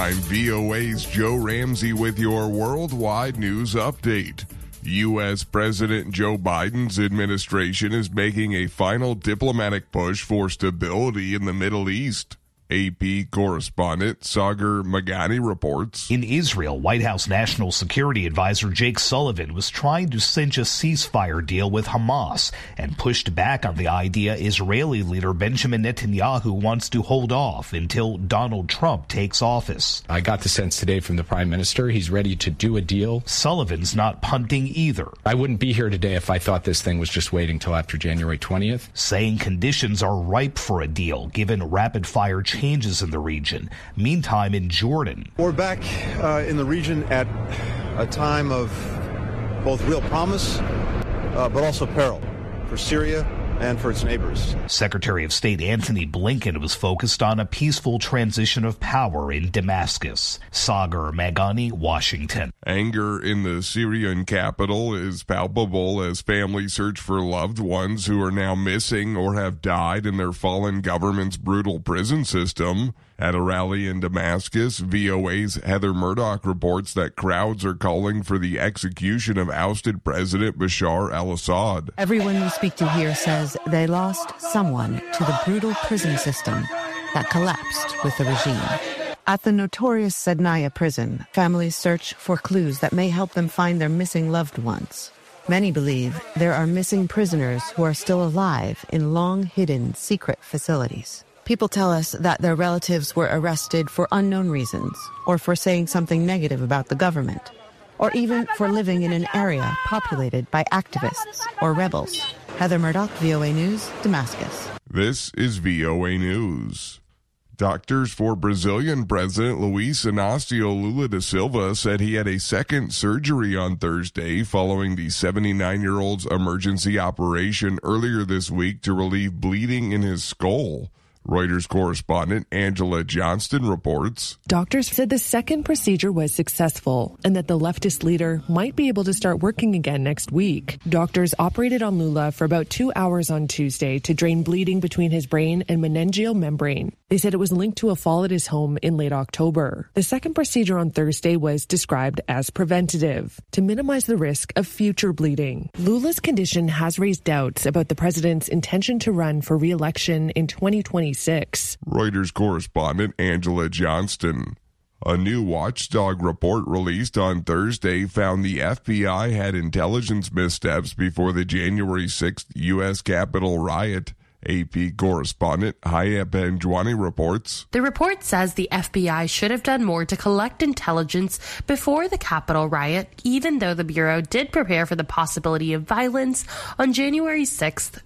I'm VOA's Joe Ramsey with your worldwide news update. U.S. President Joe Biden's administration is making a final diplomatic push for stability in the Middle East. AP correspondent Sagar Meghani reports. In Israel, White House National Security Advisor Jake Sullivan was trying to cinch a ceasefire deal with Hamas and pushed back on the idea Israeli leader Benjamin Netanyahu wants to hold off until Donald Trump takes office. I got the sense today from the Prime Minister he's ready to do a deal. Sullivan's not punting either. I wouldn't be here today if I thought this thing was just waiting till after January 20th. Saying conditions are ripe for a deal given rapid-fire changes in the region. Meantime, in Jordan, we're back in the region at a time of both real promise, but also peril for Syria and for its neighbors. Secretary of State Antony Blinken was focused on a peaceful transition of power in Damascus. Sagar Meghani, Washington. Anger in the Syrian capital is palpable as families search for loved ones who are now missing or have died in their fallen government's brutal prison system. At a rally in Damascus, VOA's Heather Murdoch reports that crowds are calling for the execution of ousted President Bashar al-Assad. Everyone we speak to here says they lost someone to the brutal prison system that collapsed with the regime. At the notorious Sednaya prison, families search for clues that may help them find their missing loved ones. Many believe there are missing prisoners who are still alive in long-hidden secret facilities. People tell us that their relatives were arrested for unknown reasons, or for saying something negative about the government, or even for living in an area populated by activists or rebels. Heather Murdoch, VOA News, Damascus. This is VOA News. Doctors for Brazilian President Luiz Inácio Lula da Silva said he had a second surgery on Thursday following the 79-year-old's emergency operation earlier this week to relieve bleeding in his skull. Reuters correspondent Angela Johnston reports. Doctors said the second procedure was successful and that the leftist leader might be able to start working again next week. Doctors operated on Lula for about 2 hours on Tuesday to drain bleeding between his brain and meningeal membrane. They said it was linked to a fall at his home in late October. The second procedure on Thursday was described as preventative to minimize the risk of future bleeding. Lula's condition has raised doubts about the president's intention to run for re-election in 2026. Reuters correspondent Angela Johnston. A new watchdog report released on Thursday found the FBI had intelligence missteps before the January 6th U.S. Capitol riot. AP correspondent Haya Benjwani reports. The report says the FBI should have done more to collect intelligence before the Capitol riot, even though the Bureau did prepare for the possibility of violence on January 6th,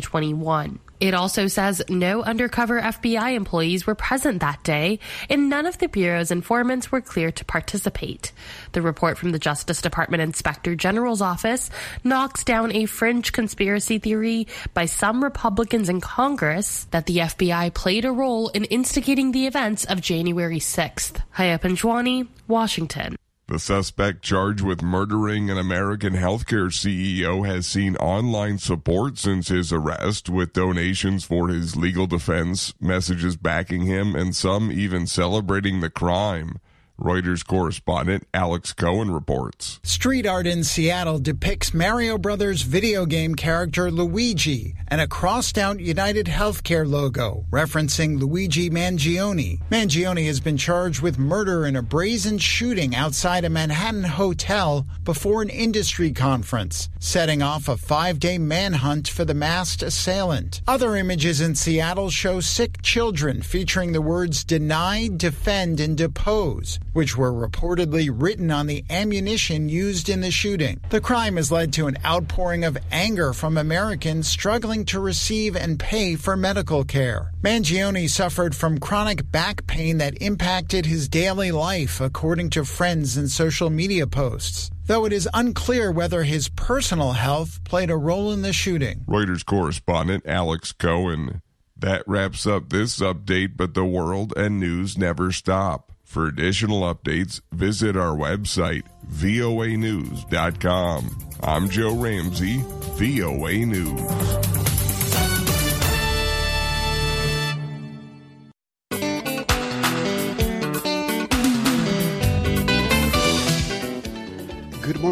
2021. It also says no undercover FBI employees were present that day, and none of the Bureau's informants were cleared to participate. The report from the Justice Department Inspector General's office knocks down a fringe conspiracy theory by some Republicans in Congress that the FBI played a role in instigating the events of January 6th. Haya Panjwani, Washington. The suspect charged with murdering an American healthcare CEO has seen online support since his arrest, with donations for his legal defense, messages backing him, and some even celebrating the crime. Reuters correspondent Alex Cohen reports. Street art in Seattle depicts Mario Brothers video game character Luigi and a crossed-out United Healthcare logo referencing Luigi Mangione. Mangione has been charged with murder in a brazen shooting outside a Manhattan hotel before an industry conference, setting off a 5-day manhunt for the masked assailant. Other images in Seattle show sick children featuring the words deny, defend, and depose, which were reportedly written on the ammunition used in the shooting. The crime has led to an outpouring of anger from Americans struggling to receive and pay for medical care. Mangione suffered from chronic back pain that impacted his daily life, according to friends and social media posts, though it is unclear whether his personal health played a role in the shooting. Reuters correspondent Alex Cohen. That wraps up this update, but the world and news never stop. For additional updates, visit our website, voanews.com. I'm Joe Ramsey, VOA News.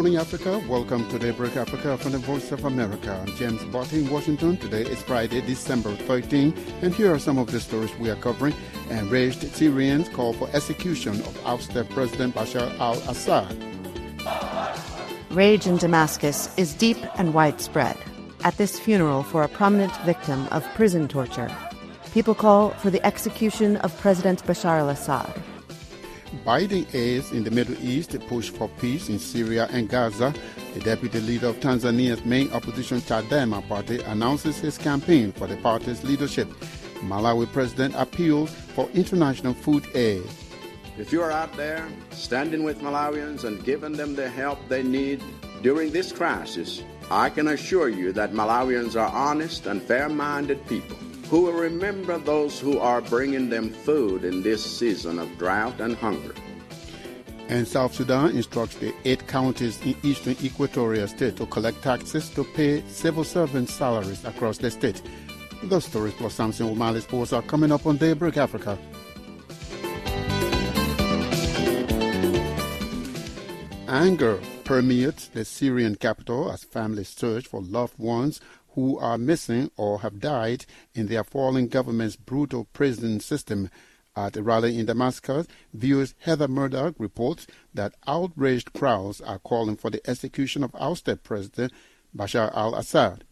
morning, Africa. Welcome to Daybreak Africa from the Voice of America. I'm James Botti in Washington. Today is Friday, December 13, and here are some of the stories we are covering. Enraged Syrians call for execution of ousted President Bashar al-Assad. Rage in Damascus is deep and widespread. At this funeral for a prominent victim of prison torture, people call for the execution of President Bashar al-Assad. Biden aides in the Middle East push for peace in Syria and Gaza. The deputy leader of Tanzania's main opposition Chadema party announces his campaign for the party's leadership. Malawi president appeals for international food aid. If you are out there standing with Malawians and giving them the help they need during this crisis, I can assure you that Malawians are honest and fair-minded people who will remember those who are bringing them food in this season of drought and hunger. And South Sudan instructs the 8 counties in eastern Equatoria State to collect taxes to pay civil servants' salaries across the state. Those stories plus Samson O'Malley Sports are coming up on Daybreak Africa. Anger permeates the Syrian capital as families search for loved ones who are missing or have died in their fallen government's brutal prison system. At a rally in Damascus, viewers Heather Murdoch reports that outraged crowds are calling for the execution of ousted President Bashar al-Assad.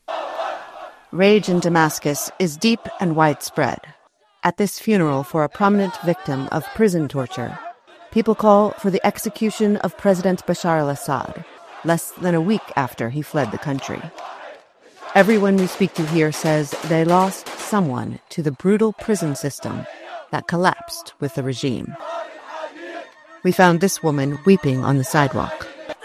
Rage in Damascus is deep and widespread. At this funeral for a prominent victim of prison torture, people call for the execution of President Bashar al-Assad, less than a week after he fled the country. Everyone we speak to here says they lost someone to the brutal prison system that collapsed with the regime. We found this woman weeping on the sidewalk.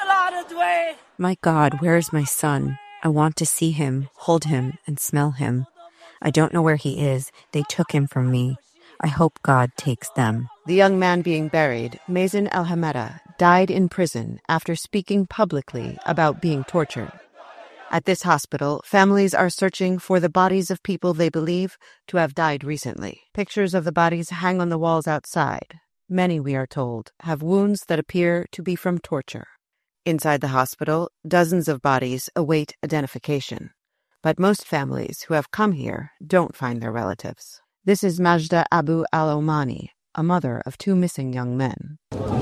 My God, where is my son? I want to see him, hold him, and smell him. I don't know where he is. They took him from me. I hope God takes them. The young man being buried, Mazen El-Hamada, died in prison after speaking publicly about being tortured. At this hospital, families are searching for the bodies of people they believe to have died recently. Pictures of the bodies hang on the walls outside. Many, we are told, have wounds that appear to be from torture. Inside the hospital, dozens of bodies await identification. But most families who have come here don't find their relatives. This is Majda Abu Al-Omani, a mother of 2 missing young men.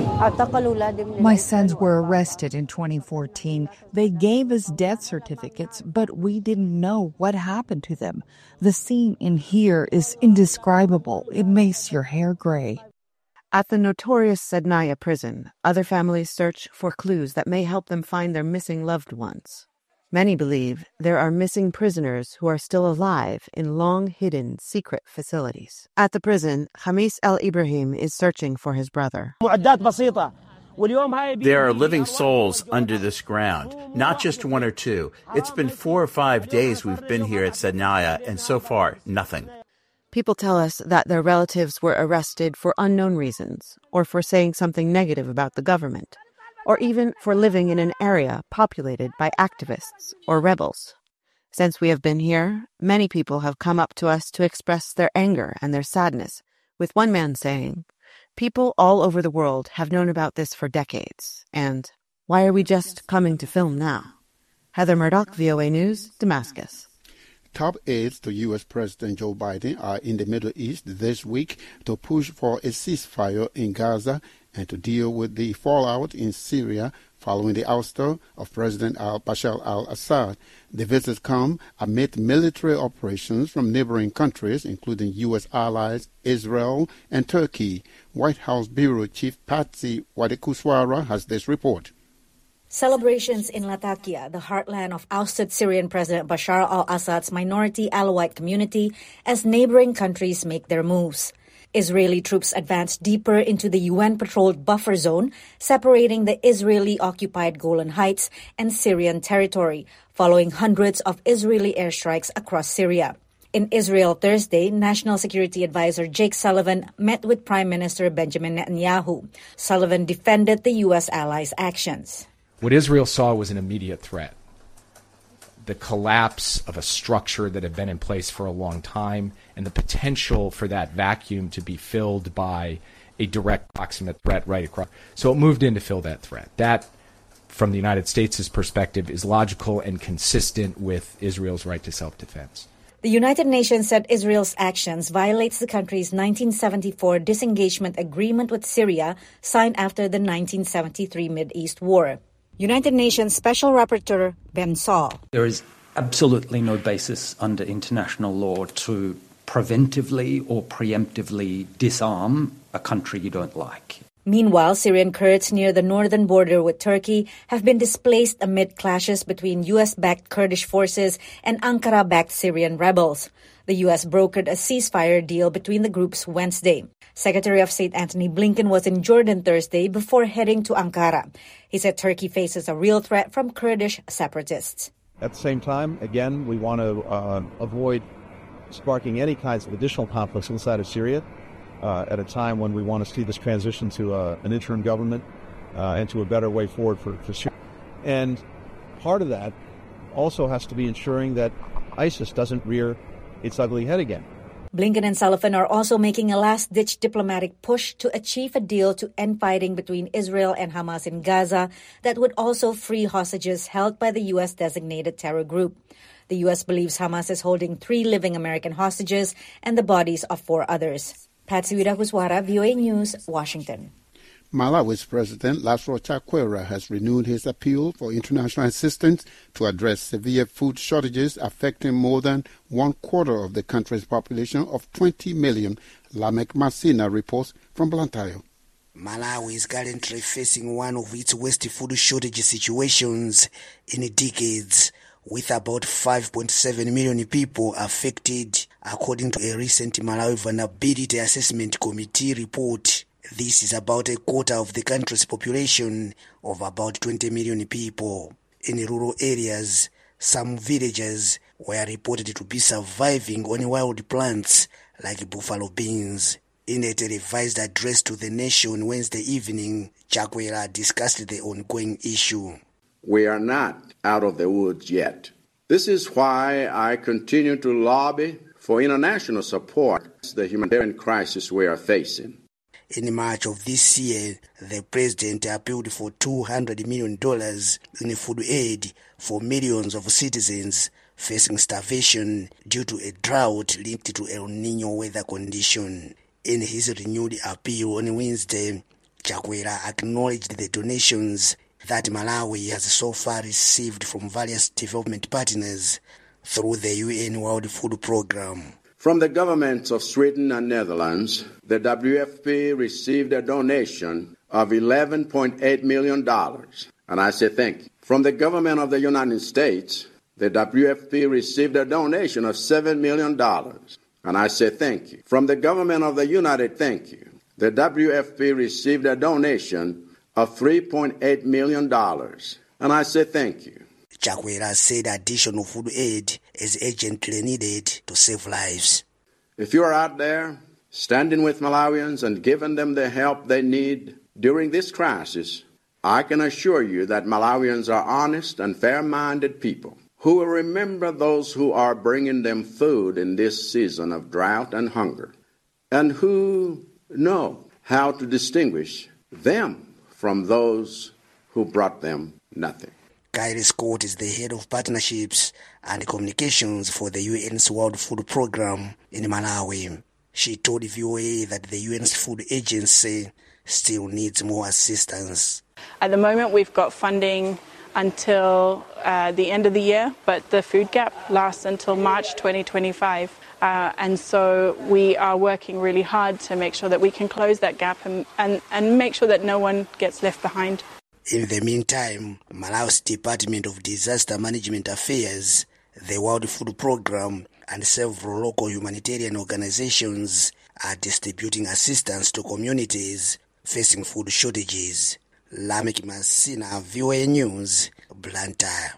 My sons were arrested in 2014. They gave us death certificates, but we didn't know what happened to them. The scene in here is indescribable. It makes your hair gray. At the notorious Sednaya prison, other families search for clues that may help them find their missing loved ones. Many believe there are missing prisoners who are still alive in long-hidden secret facilities. At the prison, Khamis El-Ibrahim is searching for his brother. There are living souls under this ground, not just 1 or 2. It's been 4 or 5 days we've been here at Sednaya, and so far, nothing. People tell us that their relatives were arrested for unknown reasons, or for saying something negative about the government, or even for living in an area populated by activists or rebels. Since we have been here, many people have come up to us to express their anger and their sadness, with one man saying, "People all over the world have known about this for decades, and why are we just coming to film now?" Heather Murdoch, VOA News, Damascus. Top aides to U.S. President Joe Biden are in the Middle East this week to push for a ceasefire in Gaza and to deal with the fallout in Syria following the ouster of President Bashar al-Assad. The visits come amid military operations from neighboring countries, including U.S. allies Israel and Turkey. White House Bureau Chief Patsy Widakuswara has this report. Celebrations in Latakia, the heartland of ousted Syrian President Bashar al-Assad's minority Alawite community, as neighboring countries make their moves. Israeli troops advance deeper into the UN-patrolled buffer zone, separating the Israeli-occupied Golan Heights and Syrian territory, following hundreds of Israeli airstrikes across Syria. In Israel Thursday, National Security Advisor Jake Sullivan met with Prime Minister Benjamin Netanyahu. Sullivan defended the U.S. allies' actions. What Israel saw was an immediate threat. The collapse of a structure that had been in place for a long time and the potential for that vacuum to be filled by a direct proximate threat right across. So it moved in to fill that threat. That from the United States' perspective, is logical and consistent with Israel's right to self-defense. The United Nations said Israel's actions violates the country's 1974 disengagement agreement with Syria, signed after the 1973 Mideast War. United Nations Special Rapporteur Ben Saul. There is absolutely no basis under international law to preventively or preemptively disarm a country you don't like. Meanwhile, Syrian Kurds near the northern border with Turkey have been displaced amid clashes between U.S.-backed Kurdish forces and Ankara-backed Syrian rebels. The U.S. brokered a ceasefire deal between the groups Wednesday. Secretary of State Antony Blinken was in Jordan Thursday before heading to Ankara. He said Turkey faces a real threat from Kurdish separatists. At the same time, again, we want to avoid sparking any kinds of additional conflicts inside of Syria at a time when we want to see this transition to an interim government and to a better way forward for Syria. And part of that also has to be ensuring that ISIS doesn't rear its ugly head again. Blinken and Sullivan are also making a last-ditch diplomatic push to achieve a deal to end fighting between Israel and Hamas in Gaza that would also free hostages held by the U.S.-designated terror group. The U.S. believes Hamas is holding 3 living American hostages and the bodies of 4 others. Patsy Widakuswara, VOA News, Washington. Malawi's President Lazarus Chakwera has renewed his appeal for international assistance to address severe food shortages affecting more than 1/4 of the country's population of 20 million, Lamek Masina reports from Blantyre. Malawi is currently facing one of its worst food shortage situations in decades, with about 5.7 million people affected, according to a recent Malawi Vulnerability Assessment Committee report. This is about 1/4 of the country's population of about 20 million people. In rural areas, some villages were reported to be surviving on wild plants like buffalo beans. In a televised address to the nation Wednesday evening, Chakwera discussed the ongoing issue. We are not out of the woods yet. This is why I continue to lobby for international support to the humanitarian crisis we are facing. In March of this year, the president appealed for $200 million in food aid for millions of citizens facing starvation due to a drought linked to El Niño weather condition. In his renewed appeal on Wednesday, Chakwera acknowledged the donations that Malawi has so far received from various development partners through the UN World Food Programme. From the governments of Sweden and Netherlands, the WFP received a donation of $11.8 million, and I say thank you. From the government of the United States, the WFP received a donation of $7 million, and I say thank you. From the government of the United Kingdom, the WFP received a donation of $3.8 million, and I say thank you. Chakwera said additional food aid is urgently needed to save lives. If you are out there standing with Malawians and giving them the help they need during this crisis, I can assure you that Malawians are honest and fair-minded people who will remember those who are bringing them food in this season of drought and hunger, and who know how to distinguish them from those who brought them nothing. Kylie Scott is the head of partnerships and communications for the UN's World Food Programme in Malawi. She told VOA that the UN's food agency still needs more assistance. At the moment, we've got funding until the end of the year, but the food gap lasts until March 2025. And so we are working really hard to make sure that we can close that gap and make sure that no one gets left behind. In the meantime, Malawi's Department of Disaster Management Affairs, the World Food Programme, and several local humanitarian organizations are distributing assistance to communities facing food shortages. Lamek Masina, VOA News, Blantyre.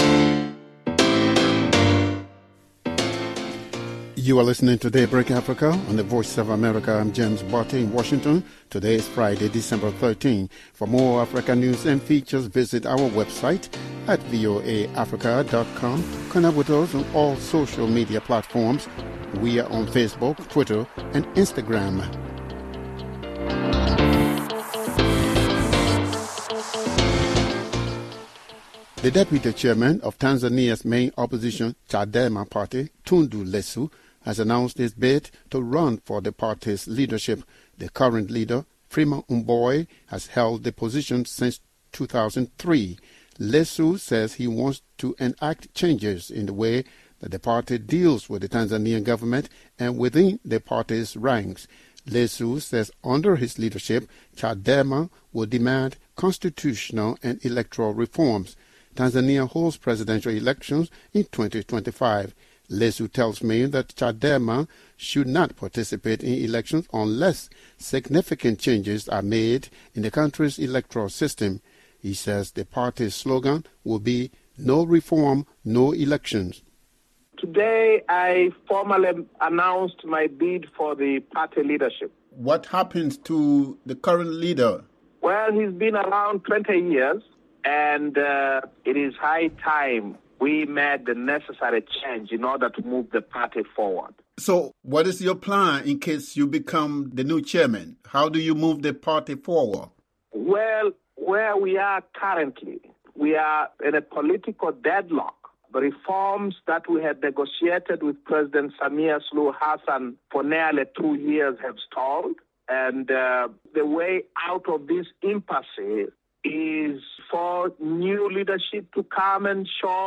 You are listening to Daybreak Africa on the Voice of America. I'm James Botte in Washington. Today is Friday, December 13. For more African news and features, visit our website at voaafrica.com. Connect with us on all social media platforms. We are on Facebook, Twitter, and Instagram. The deputy chairman of Tanzania's main opposition, Chadema party, Tundu Lissu, has announced his bid to run for the party's leadership. The current leader, Freeman Mbowe, has held the position since 2003. Lissu says he wants to enact changes in the way that the party deals with the Tanzanian government and within the party's ranks. Lissu says under his leadership, Chadema will demand constitutional and electoral reforms. Tanzania holds presidential elections in 2025. Lissu tells me that Chadema should not participate in elections unless significant changes are made in the country's electoral system. He says the party's slogan will be "No reform, no elections." Today, I formally announced my bid for the party leadership. What happens to the current leader? Well, he's been around 20 years, and it is high time we made the necessary change in order to move the party forward. So what is your plan in case you become the new chairman? How do you move the party forward? Well, where we are currently, we are in a political deadlock. The reforms that we had negotiated with President Samia Suluhu Hassan for nearly 2 years have stalled. And the way out of this impasse is for new leadership to come and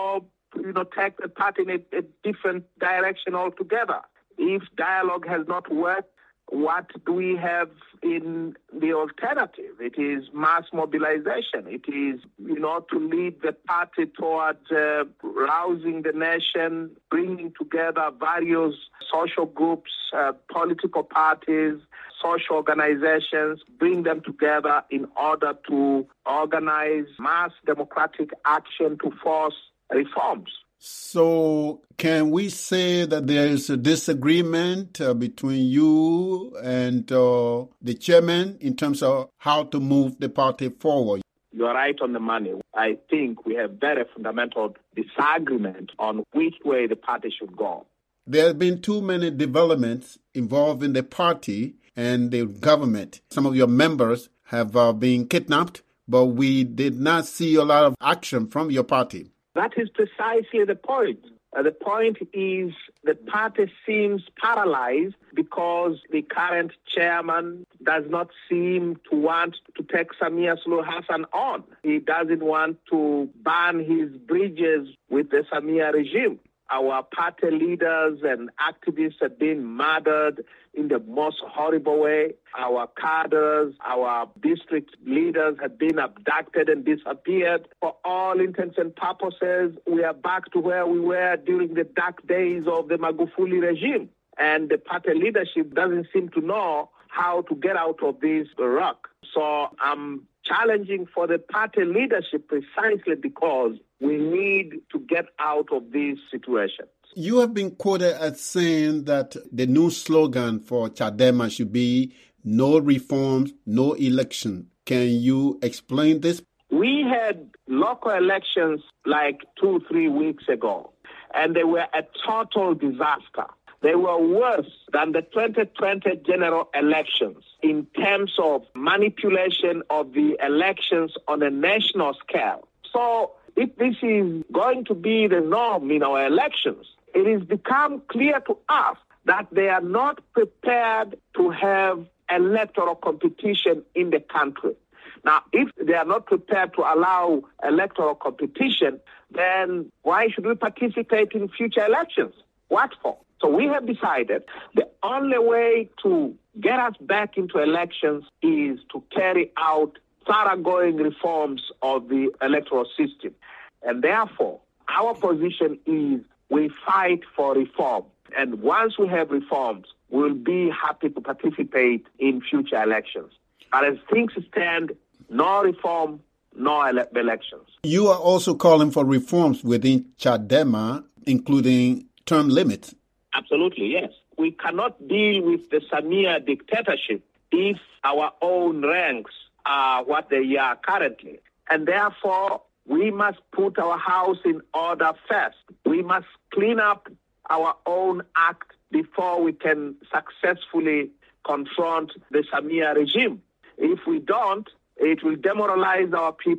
take the party in a different direction altogether. If dialogue has not worked, what do we have in the alternative? It is mass mobilization. It is, to lead the party towards rousing the nation, bringing together various social groups, political parties, social organizations, bring them together in order to organize mass democratic action to force reforms. So can we say that there is a disagreement between you and the chairman in terms of how to move the party forward? You're right on the money. I think we have very fundamental disagreement on which way the party should go. There have been too many developments involving the party and the government. Some of your members have been kidnapped, but we did not see a lot of action from your party. That is precisely the point. The point is the party seems paralyzed because the current chairman does not seem to want to take Samia Suluhu Hassan on. He doesn't want to burn his bridges with the Samia regime. Our party leaders and activists have been murdered in the most horrible way. Our cadres, our district leaders have been abducted and disappeared. For all intents and purposes, we are back to where we were during the dark days of the Magufuli regime. And the party leadership doesn't seem to know how to get out of this rut. So I'm challenging for the party leadership precisely because we need to get out of this situation. You have been quoted as saying that the new slogan for Chadema should be "No reforms, no election." Can you explain this? We had local elections like 2-3 weeks ago, and they were a total disaster. They were worse than the 2020 general elections in terms of manipulation of the elections on a national scale. So if this is going to be the norm in our elections, it has become clear to us that they are not prepared to have electoral competition in the country. Now, if they are not prepared to allow electoral competition, then why should we participate in future elections? What for? So we have decided the only way to get us back into elections is to carry out thoroughgoing reforms of the electoral system. And therefore, our position is we fight for reform. And once we have reforms, we'll be happy to participate in future elections. But as things stand, no reform, no elections. You are also calling for reforms within Chadema, including term limits. Absolutely, yes. We cannot deal with the Samia dictatorship if our own ranks are what they are currently. And therefore, we must put our house in order first. We must clean up our own act before we can successfully confront the Samia regime. If we don't, it will demoralize our people.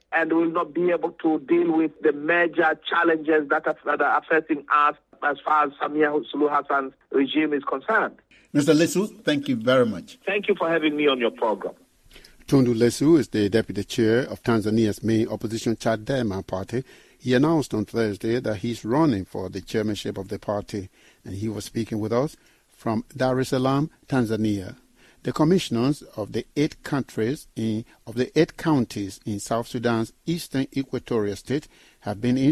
and will not be able to deal with the major challenges that are affecting us as far as Samia Suluhu Hassan's regime is concerned. Mr. Lesu, thank you very much. Thank you for having me on your program. Tundu Lesu is the deputy chair of Tanzania's main opposition Chadema party. He announced on Thursday that he's running for the chairmanship of the party, and he was speaking with us from Dar es Salaam, Tanzania. The commissioners of the 8 counties in South Sudan's eastern equatorial state have been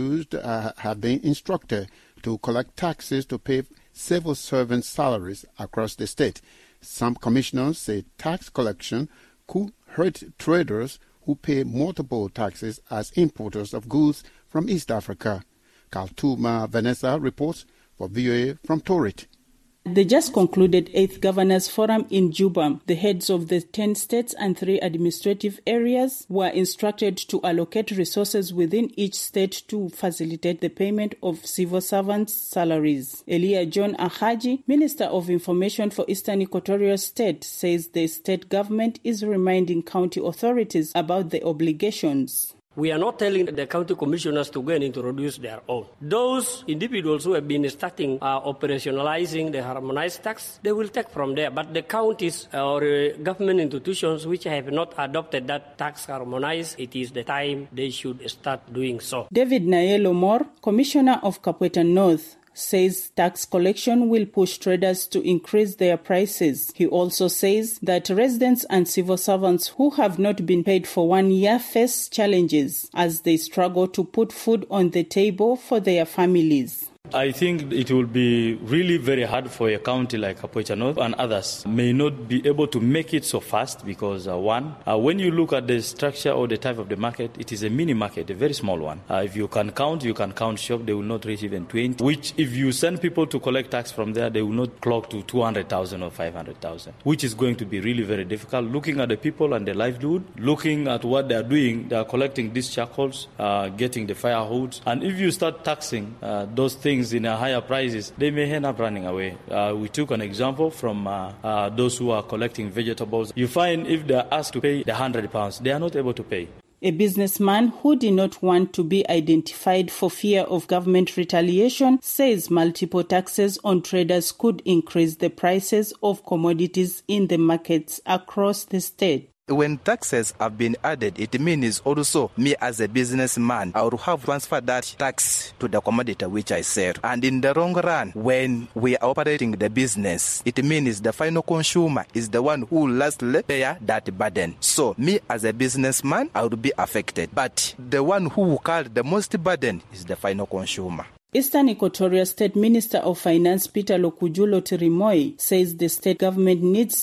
instructed to collect taxes to pay civil servant salaries across the state. Some commissioners say tax collection could hurt traders who pay multiple taxes as importers of goods from East Africa. Kaltuma Vanessa reports for VOA from Torit. The just concluded 8th Governors Forum in Juba, the heads of the 10 states and 3 administrative areas were instructed to allocate resources within each state to facilitate the payment of civil servants' salaries. Elia John Ahaji, Minister of Information for Eastern Equatorial State, says the state government is reminding county authorities about the obligations. We are not telling the county commissioners to go and introduce their own. Those individuals who have been starting operationalizing the harmonized tax, they will take from there. But the counties or government institutions which have not adopted that tax harmonized, it is the time they should start doing so. David Nayelo Moore, Commissioner of Capueta North, says tax collection will push traders to increase their prices. He also says that residents and civil servants who have not been paid for 1 year face challenges as they struggle to put food on the table for their families. I think it will be really very hard for a county like Capueta North and others may not be able to make it so fast because when you look at the structure or the type of the market, it is a mini market, a very small one. If you can count shop, they will not reach even 20, which if you send people to collect tax from there, they will not clock to 200,000 or 500,000, which is going to be really very difficult. Looking at the people and their livelihood, looking at what they are doing, they are collecting these charcoals, getting the firehoods, and if you start taxing those things in higher prices, they may end up running away. We took an example from those who are collecting vegetables. You find if they are asked to pay the £100, they are not able to pay. A businessman who did not want to be identified for fear of government retaliation says multiple taxes on traders could increase the prices of commodities in the markets across the state. When taxes have been added, it means also me as a businessman, I will have transferred that tax to the commodity which I sell. And in the long run, when we are operating the business, it means the final consumer is the one who lastly pay that burden. So me as a businessman, I will be affected. But the one who will carry the most burden is the final consumer. Eastern Equatorial State Minister of Finance Peter Lokujulo Tirimoi says the state government needs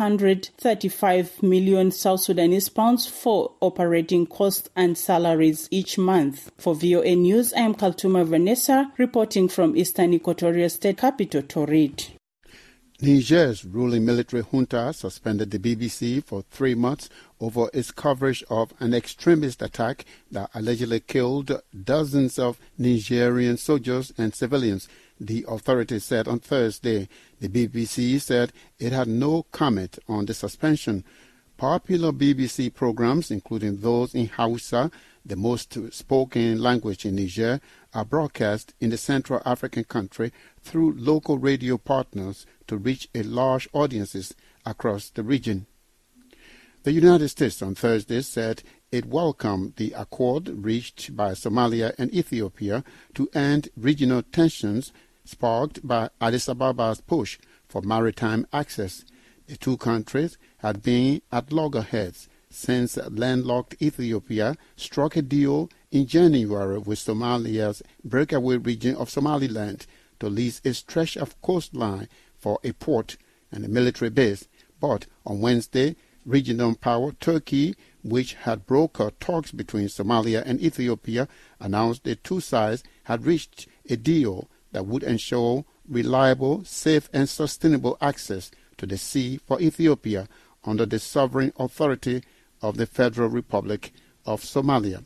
635 million South Sudanese pounds for operating costs and salaries each month. For VOA News, I am Kaltuma Vanessa reporting from Eastern Equatorial State capital Torit. Niger's ruling military junta suspended the BBC for 3 months over its coverage of an extremist attack that allegedly killed dozens of Nigerian soldiers and civilians, the authorities said on Thursday. The BBC said it had no comment on the suspension. Popular BBC programs, including those in Hausa, the most spoken language in Niger, are broadcast in the Central African country through local radio partners to reach a large audiences across the region. The United States on Thursday said it welcomed the accord reached by Somalia and Ethiopia to end regional tensions sparked by Addis Ababa's push for maritime access. The two countries had been at loggerheads since landlocked Ethiopia struck a deal in January with Somalia's breakaway region of Somaliland to lease a stretch of coastline for a port and a military base. But on Wednesday, regional power Turkey, which had brokered talks between Somalia and Ethiopia, announced the two sides had reached a deal that would ensure reliable, safe and sustainable access to the sea for Ethiopia under the sovereign authority of the Federal Republic of Somalia.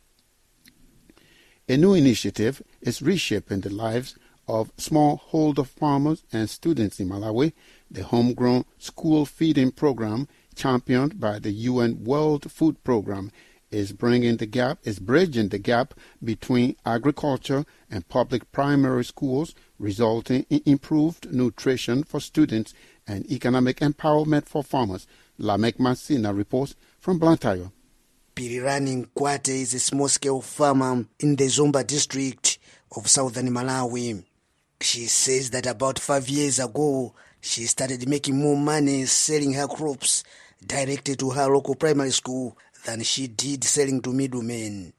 A new initiative is reshaping the lives of smallholder farmers and students in Malawi. The homegrown school feeding program, championed by the UN World Food Program, is bridging the gap between agriculture and public primary schools, resulting in improved nutrition for students and economic empowerment for farmers. Lamek Masina reports from Blantyre. Pirirani Nkwate is a small-scale farmer in the Zomba district of southern Malawi. She says that about 5 years ago, she started making more money selling her crops directly to her local primary school than she did selling to middlemen.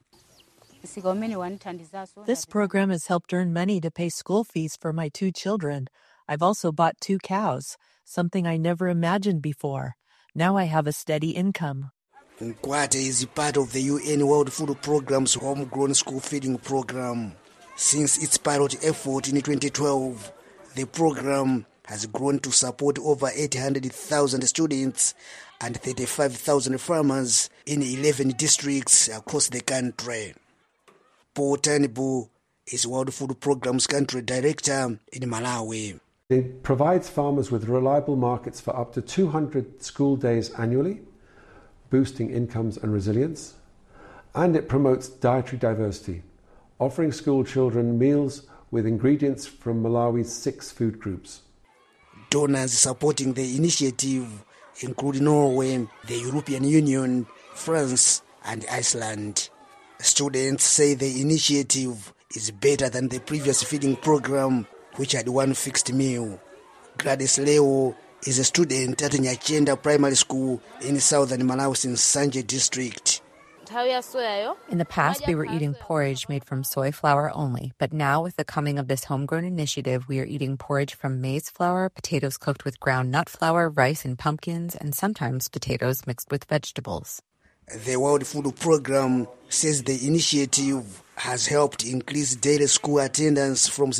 This program has helped earn money to pay school fees for my 2 children. I've also bought 2 cows, something I never imagined before. Now I have a steady income. Nkwate is part of the UN World Food Programme's homegrown school feeding program. Since its pilot effort in 2012, the program has grown to support over 800,000 students and 35,000 farmers in 11 districts across the country. Paul Tanibu is World Food Programme's country director in Malawi. It provides farmers with reliable markets for up to 200 school days annually, boosting incomes and resilience, and it promotes dietary diversity, offering school children meals with ingredients from Malawi's 6 food groups. Donors supporting the initiative include Norway, the European Union, France, and Iceland. Students say the initiative is better than the previous feeding program, which had one fixed meal. Gladys Leo is a student at Nyachenda Primary School in southern Malawi's Nsanje district. In the past, we were eating porridge made from soy flour only, but now with the coming of this homegrown initiative, we are eating porridge from maize flour, potatoes cooked with ground nut flour, rice and pumpkins, and sometimes potatoes mixed with vegetables. The World Food Programme says the initiative has helped increase daily school attendance from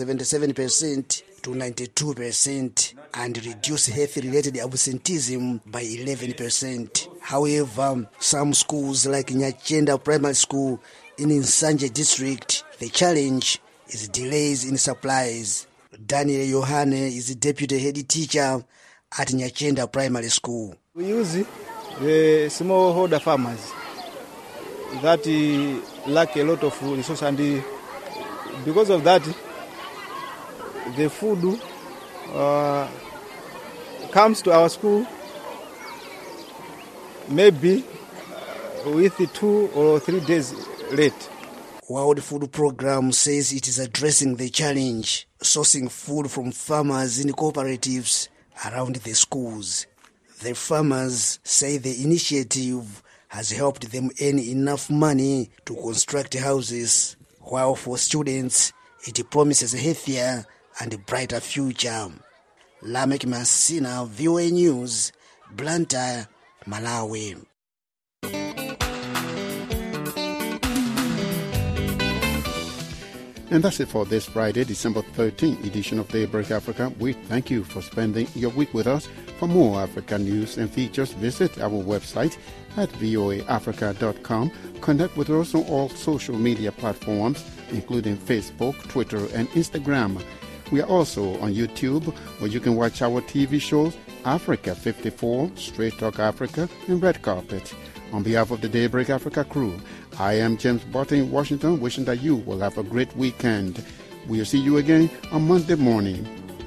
77% to 92% and reduce health-related absenteeism by 11%. However, some schools like Nyachenda Primary School in Nsanje district, the challenge is delays in supplies. Daniel Yohane is the deputy head teacher at Nyachenda Primary School. We use the smallholder farmers that lack a lot of resources, and because of that, the food comes to our school maybe with 2 or 3 days late. World Food Programme says it is addressing the challenge, sourcing food from farmers in cooperatives around the schools. The farmers say the initiative has helped them earn enough money to construct houses, while for students it promises a healthier and a brighter future. Lamek Masina, VOA News, Blantyre, Malawi. And that's it for this Friday, December 13th edition of Daybreak Africa. We thank you for spending your week with us. For more African news and features, visit our website at voaafrica.com. Connect with us on all social media platforms, including Facebook, Twitter, and Instagram. We are also on YouTube, where you can watch our TV shows, Africa 54, Straight Talk Africa, and Red Carpet. On behalf of the Daybreak Africa crew, I am James Barton in Washington, wishing that you will have a great weekend. We'll see you again on Monday morning.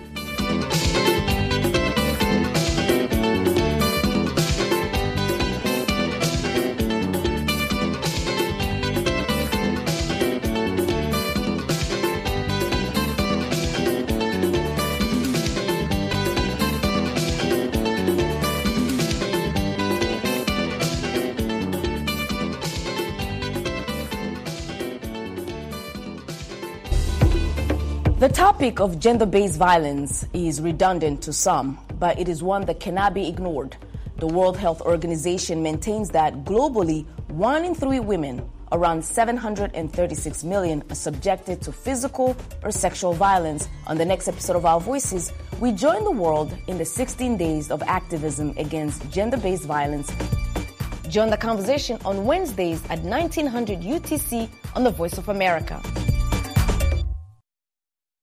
The topic of gender-based violence is redundant to some, but it is one that cannot be ignored. The World Health Organization maintains that globally, 1 in 3 women, around 736 million, are subjected to physical or sexual violence. On the next episode of Our Voices, we join the world in the 16 days of activism against gender-based violence. Join the conversation on Wednesdays at 1900 UTC on the Voice of America.